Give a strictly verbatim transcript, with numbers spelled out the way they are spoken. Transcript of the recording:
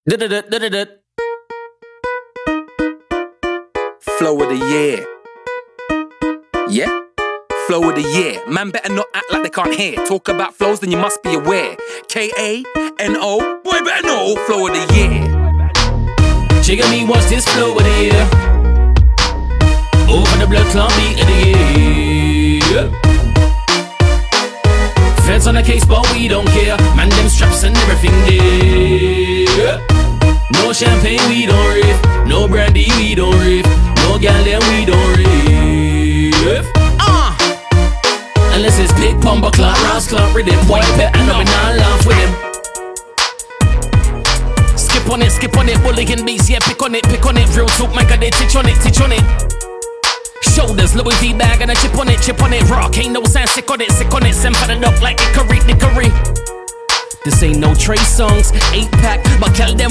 Da-da-da-da-da-da. Flow of the year. Yeah? Flow of the year. Man better not act like they can't hear. Talk about flows, then you must be aware. K A N O, boy better know. Flow of the year. Jigga me, watch this flow of the year. Over the blood clot beat of the year. Feds on the case, but we don't care. Man, them straps and everything there. No champagne, we don't rave. No brandy, we don't rave. No gal, then we don't rave. Uh. Unless it's big pumper clock, Ross clock, rhythm, white pet, and we not laugh with him. Skip on it, skip on it, bullying beats, yeah, pick on it, pick on it. Real talk, man, got they teach on it, teach on it. Shoulders, Louis V bag and a chip on it, chip on it. Rock, ain't no sign, sick on it, sick on it. Send for the dog like Hickory, Dickory. This ain't no Trey songs, eight pack, but tell them